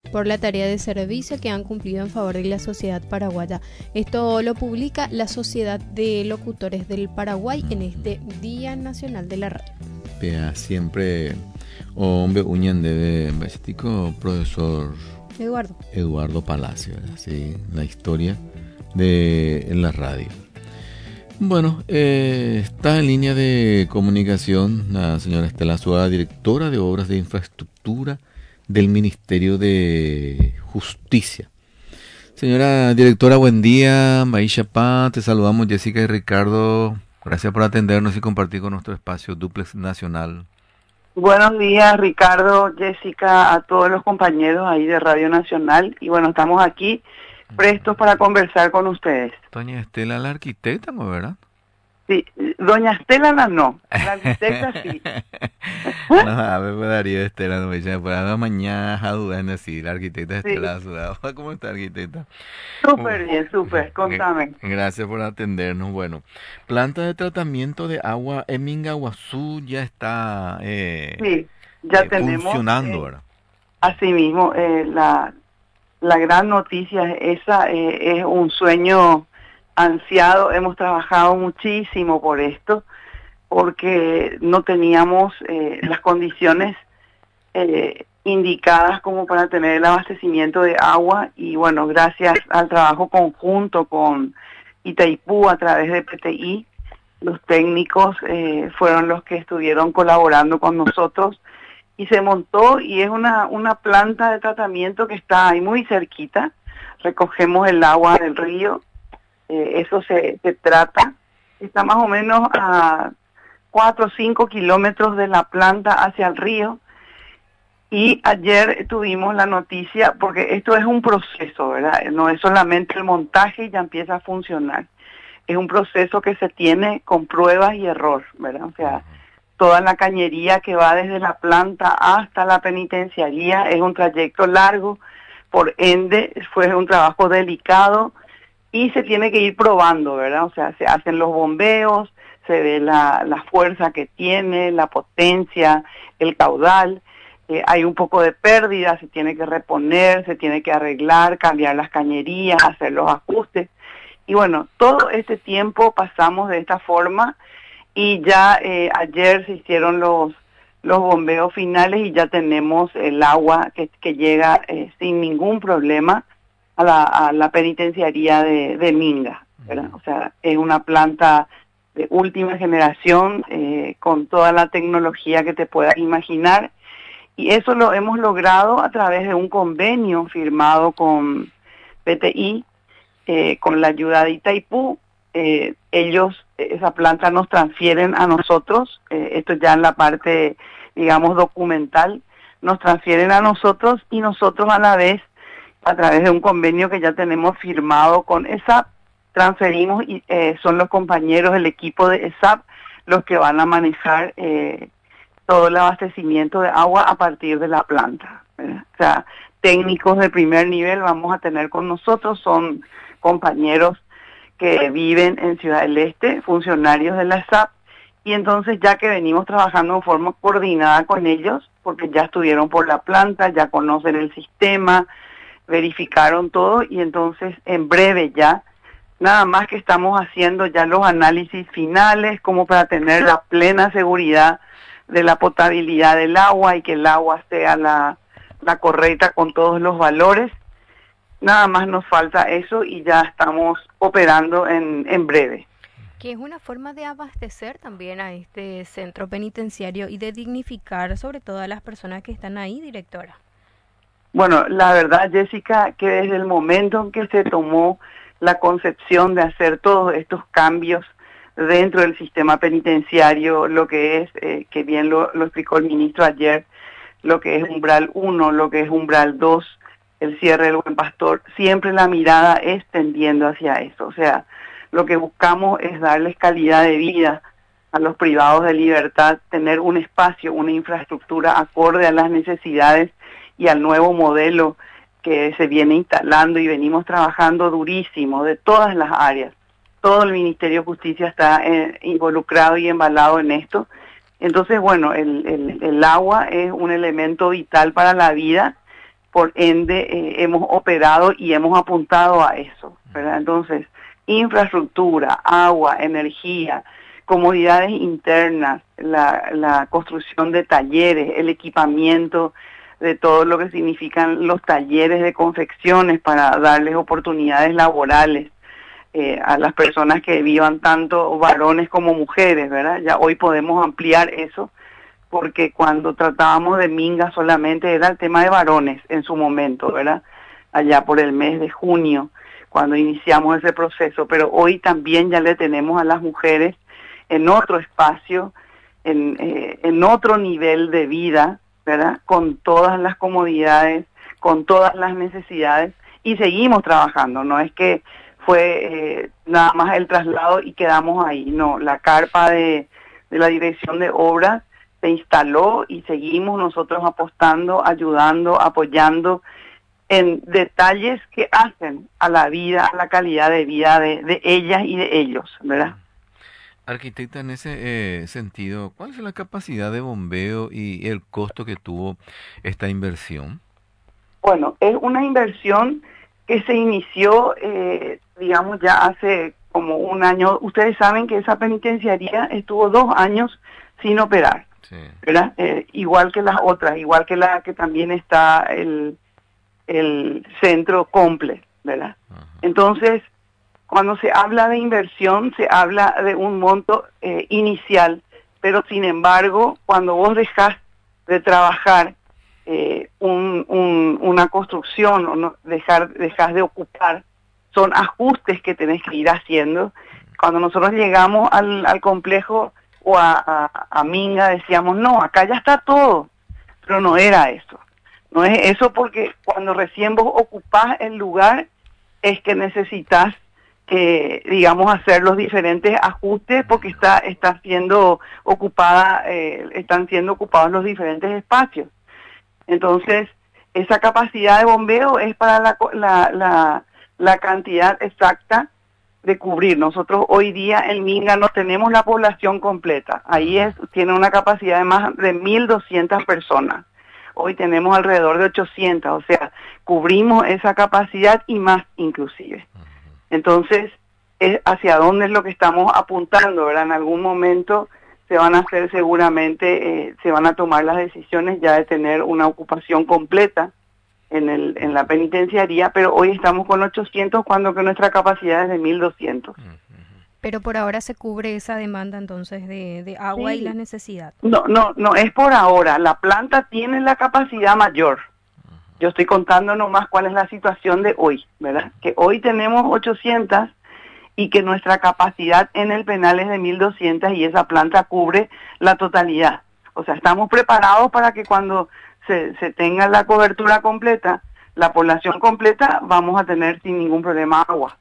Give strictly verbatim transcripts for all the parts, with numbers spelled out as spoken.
por la tarea de servicio que han cumplido en favor de la sociedad paraguaya. Esto lo publica la Sociedad de Locutores del Paraguay en este Día Nacional de la Radio. Pea, siempre hombre uñan de bestico profesor Eduardo. Eduardo Palacio, ¿verdad? Sí, la historia de en la radio. Bueno, eh, está en línea de comunicación la señora Estela Azuaga, directora de Obras de Infraestructura del Ministerio de Justicia. Señora directora, buen día. Maisha Pa, te saludamos Jessica y Ricardo. Gracias por atendernos y compartir con nuestro espacio Duplex Nacional. Buenos días, Ricardo, Jessica, a todos los compañeros ahí de Radio Nacional. Y bueno, estamos aquí prestos para conversar con ustedes. Doña Estela, la arquitecta, ¿no, verdad? Sí, doña Estela la no, la arquitecta sí. No, a ver, pues Darío Estela, no me echa, pues a mañana a dudar en decir, la arquitecta Estela Azuaga. ¿Cómo está, arquitecta? Súper bien, súper, contame. Gracias por atendernos. Bueno, planta de tratamiento de agua en Mingaguazú ya está eh, sí, ya eh, tenemos, funcionando, eh, ¿verdad? Así mismo, eh, la, la gran noticia esa eh, es un sueño ansiado. Hemos trabajado muchísimo por esto, porque no teníamos eh, las condiciones eh, indicadas como para tener el abastecimiento de agua, y bueno, gracias al trabajo conjunto con Itaipú a través de P T I, los técnicos eh, fueron los que estuvieron colaborando con nosotros y se montó, y es una, una planta de tratamiento que está ahí muy cerquita. Recogemos el agua del río, eh, eso se, se trata, está más o menos a cuatro o cinco kilómetros de la planta hacia el río. Y ayer tuvimos la noticia, porque esto es un proceso, ¿verdad? No es solamente el montaje y ya empieza a funcionar. Es un proceso que se tiene con pruebas y error, ¿verdad? O sea, toda la cañería que va desde la planta hasta la penitenciaría es un trayecto largo, por ende fue un trabajo delicado y se tiene que ir probando, ¿verdad? O sea, se hacen los bombeos, se ve la, la fuerza que tiene, la potencia, el caudal. Eh, hay un poco de pérdida, se tiene que reponer, se tiene que arreglar, cambiar las cañerías, hacer los ajustes. Y bueno, todo este tiempo pasamos de esta forma, y ya eh, ayer se hicieron los, los bombeos finales y ya tenemos el agua que, que llega eh, sin ningún problema a la, a la penitenciaría de, de Minga, ¿verdad? O sea, es una planta de última generación eh, con toda la tecnología que te puedas imaginar. Y eso lo hemos logrado a través de un convenio firmado con P T I, eh, con la ayuda de Itaipú. Eh, ellos, esa planta nos transfieren a nosotros, eh, esto ya en la parte, digamos, documental, nos transfieren a nosotros, y nosotros a la vez, a través de un convenio que ya tenemos firmado con E S A P, transferimos, y eh, son los compañeros del equipo de E S A P los que van a manejar eh, todo el abastecimiento de agua a partir de la planta, ¿verdad? O sea, técnicos de primer nivel vamos a tener con nosotros, son compañeros que viven en Ciudad del Este, funcionarios de la E S A P, y entonces ya que venimos trabajando en forma coordinada con ellos, porque ya estuvieron por la planta, ya conocen el sistema, verificaron todo, y entonces en breve ya, nada más que estamos haciendo ya los análisis finales como para tener la plena seguridad de la potabilidad del agua y que el agua sea la, la correcta con todos los valores. Nada más nos falta eso y ya estamos operando en, en breve. Que es una forma de abastecer también a este centro penitenciario y de dignificar sobre todo a las personas que están ahí, directora. Bueno, la verdad, Jessica, que desde el momento en que se tomó la concepción de hacer todos estos cambios dentro del sistema penitenciario, lo que es, eh, que bien lo, lo explicó el ministro ayer, lo que es umbral uno, lo que es umbral dos, el cierre del Buen Pastor, siempre la mirada es tendiendo hacia eso. O sea, lo que buscamos es darles calidad de vida a los privados de libertad, tener un espacio, una infraestructura acorde a las necesidades y al nuevo modelo que se viene instalando, y venimos trabajando durísimo de todas las áreas. Todo el Ministerio de Justicia está eh, involucrado y embalado en esto. Entonces, bueno, el, el, el agua es un elemento vital para la vida, por ende eh, hemos operado y hemos apuntado a eso, ¿verdad? Entonces, infraestructura, agua, energía, comodidades internas, la, la construcción de talleres, el equipamiento de todo lo que significan los talleres de confecciones para darles oportunidades laborales eh, a las personas que vivan tanto varones como mujeres, ¿verdad? Ya hoy podemos ampliar eso, porque cuando tratábamos de Minga solamente era el tema de varones en su momento, ¿verdad? Allá por el mes de junio, cuando iniciamos ese proceso, pero hoy también ya le tenemos a las mujeres en otro espacio, en, eh, en otro nivel de vida, ¿verdad? Con todas las comodidades, con todas las necesidades, y seguimos trabajando, no es que fue eh, nada más el traslado y quedamos ahí, no, la carpa de, de la dirección de obras se instaló y seguimos nosotros apostando, ayudando, apoyando en detalles que hacen a la vida, a la calidad de vida de, de ellas y de ellos, ¿verdad? Arquitecta, en ese eh, sentido, ¿cuál es la capacidad de bombeo y el costo que tuvo esta inversión? Bueno, es una inversión que se inició, eh, digamos, ya hace como un año. Ustedes saben que esa penitenciaría estuvo dos años sin operar, sí. ¿verdad? Eh, igual que las otras, igual que la que también está el, el centro Comple, ¿verdad? Ajá. Entonces, cuando se habla de inversión, se habla de un monto eh, inicial, pero sin embargo, cuando vos dejás de trabajar eh, un, un, una construcción o no, dejar, dejás de ocupar, son ajustes que tenés que ir haciendo. Cuando nosotros llegamos al, al complejo o a, a, a Minga, decíamos, no, acá ya está todo, pero no era eso. No es eso, porque cuando recién vos ocupás el lugar es que necesitas Eh, digamos, hacer los diferentes ajustes, porque está está siendo ocupada, eh, están siendo ocupados los diferentes espacios. Entonces, esa capacidad de bombeo es para la, la, la, la cantidad exacta de cubrir. Nosotros hoy día en Minga no tenemos la población completa. Ahí es tiene una capacidad de más de mil doscientas personas. Hoy tenemos alrededor de ochocientas, o sea, cubrimos esa capacidad y más inclusive. Entonces, es hacia dónde es lo que estamos apuntando, ¿verdad? En algún momento se van a hacer seguramente, eh, se van a tomar las decisiones ya de tener una ocupación completa en el en la penitenciaría, pero hoy estamos con ochocientos cuando que nuestra capacidad es de mil doscientos. Pero por ahora se cubre esa demanda entonces de, de agua sí. y la necesidad. No, no, no es por ahora. La planta tiene la capacidad mayor. Yo estoy contando nomás cuál es la situación de hoy, ¿verdad? Que hoy tenemos ochocientas y que nuestra capacidad en el penal es de mil doscientas y esa planta cubre la totalidad. O sea, estamos preparados para que cuando se, se tenga la cobertura completa, la población completa, vamos a tener sin ningún problema agua.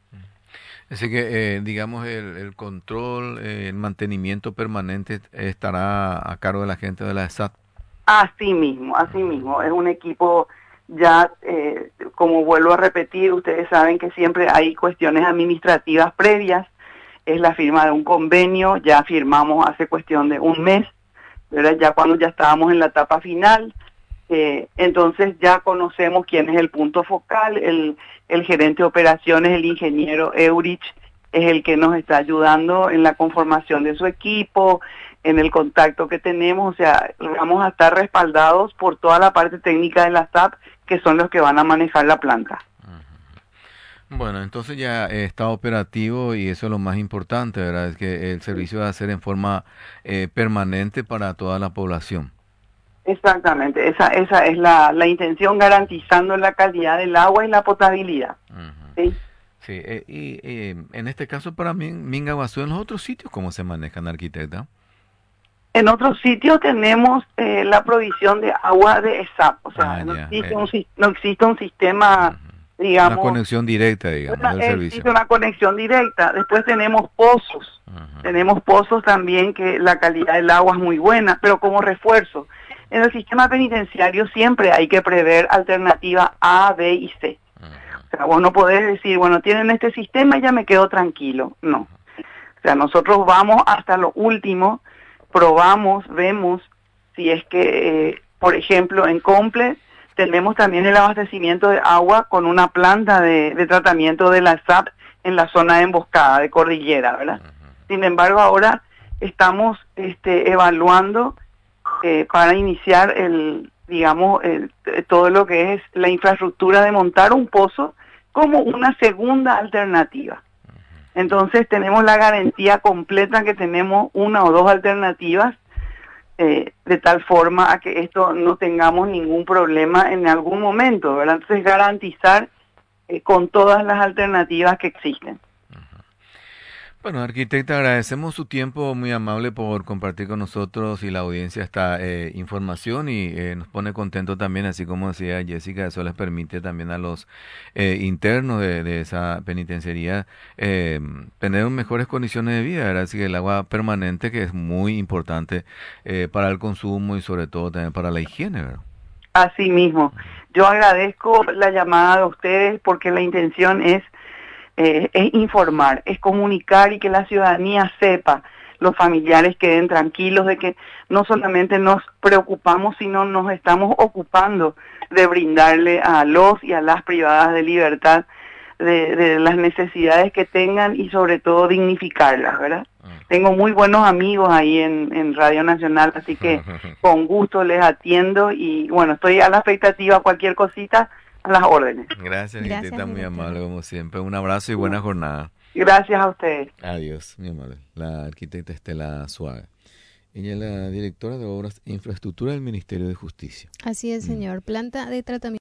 Así que, eh, digamos, el, el control, eh, el mantenimiento permanente estará a cargo de la gente de la E S A T. Así mismo, así mismo. Es un equipo... Ya, eh, como vuelvo a repetir, ustedes saben que siempre hay cuestiones administrativas previas, es la firma de un convenio, ya firmamos hace cuestión de un mes, ¿verdad? Ya cuando ya estábamos en la etapa final, eh, entonces ya conocemos quién es el punto focal, el, el gerente de operaciones, el ingeniero Eurich, es el que nos está ayudando en la conformación de su equipo, en el contacto que tenemos, o sea, vamos a estar respaldados por toda la parte técnica de la S A P, que son los que van a manejar la planta. Bueno, entonces ya está operativo y eso es lo más importante, ¿verdad? Es que el servicio va a ser en forma eh, permanente para toda la población. Exactamente, esa esa es la, la intención, garantizando la calidad del agua y la potabilidad. Uh-huh. ¿Sí? Sí, eh, y eh, en este caso para mí, Minga Guazú, en los otros sitios, ¿cómo se manejan, arquitecta? En otros sitios tenemos eh, la provisión de agua de E S A P, o sea, ah, no, existe un, no existe un sistema, uh-huh. digamos... Una conexión directa, digamos, una, del existe servicio. Existe una conexión directa. Después tenemos pozos, uh-huh. tenemos pozos también que la calidad del agua es muy buena, pero como refuerzo. En el sistema penitenciario siempre hay que prever alternativa A, B y C. Uh-huh. O sea, vos no podés decir, bueno, tienen este sistema y ya me quedo tranquilo. No. O sea, nosotros vamos hasta lo último, probamos, vemos si es que, eh, por ejemplo, en Comple tenemos también el abastecimiento de agua con una planta de, de tratamiento de la S A P en la zona de emboscada, de cordillera, ¿verdad? Sin embargo, ahora estamos este, evaluando eh, para iniciar el, digamos, el, todo lo que es la infraestructura de montar un pozo como una segunda alternativa. Entonces tenemos la garantía completa que tenemos una o dos alternativas, eh, de tal forma a que esto no tengamos ningún problema en algún momento, ¿verdad? Entonces garantizar eh, con todas las alternativas que existen. Bueno, arquitecta, agradecemos su tiempo muy amable por compartir con nosotros y la audiencia esta eh, información y eh, nos pone contento también, así como decía Jessica, eso les permite también a los eh, internos de, de esa penitenciaría eh, tener mejores condiciones de vida, ¿verdad? Así que el agua permanente, que es muy importante eh, para el consumo y sobre todo también para la higiene, ¿verdad? Así mismo. Yo agradezco la llamada de ustedes porque la intención es Eh, es informar, es comunicar y que la ciudadanía sepa, los familiares queden tranquilos de que no solamente nos preocupamos, sino nos estamos ocupando de brindarle a los y a las privadas de libertad de, de las necesidades que tengan y sobre todo dignificarlas, ¿verdad? Uh-huh. Tengo muy buenos amigos ahí en, en Radio Nacional, así que con gusto les atiendo y bueno, estoy a la expectativa, cualquier cosita, a las órdenes. Gracias, arquitecta, muy amable como siempre. Un abrazo y buena jornada. Gracias a ustedes. Adiós, muy amable. La arquitecta Estela Suárez. Ella es la directora de Obras e Infraestructura del Ministerio de Justicia. Así es, señor. Mm. Planta de tratamiento.